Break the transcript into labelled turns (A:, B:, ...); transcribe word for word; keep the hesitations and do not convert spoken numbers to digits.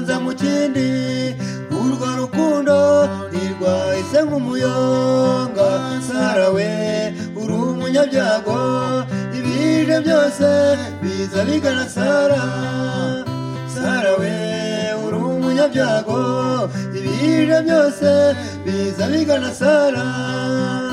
A: ubanza mu kindi urwo rukundo ntirwahise nk'umuyonga Sara we uri umunyabyago ibije byose biza bigana Sara Sara we uri umunyabyago ibije byose biza bigana Sara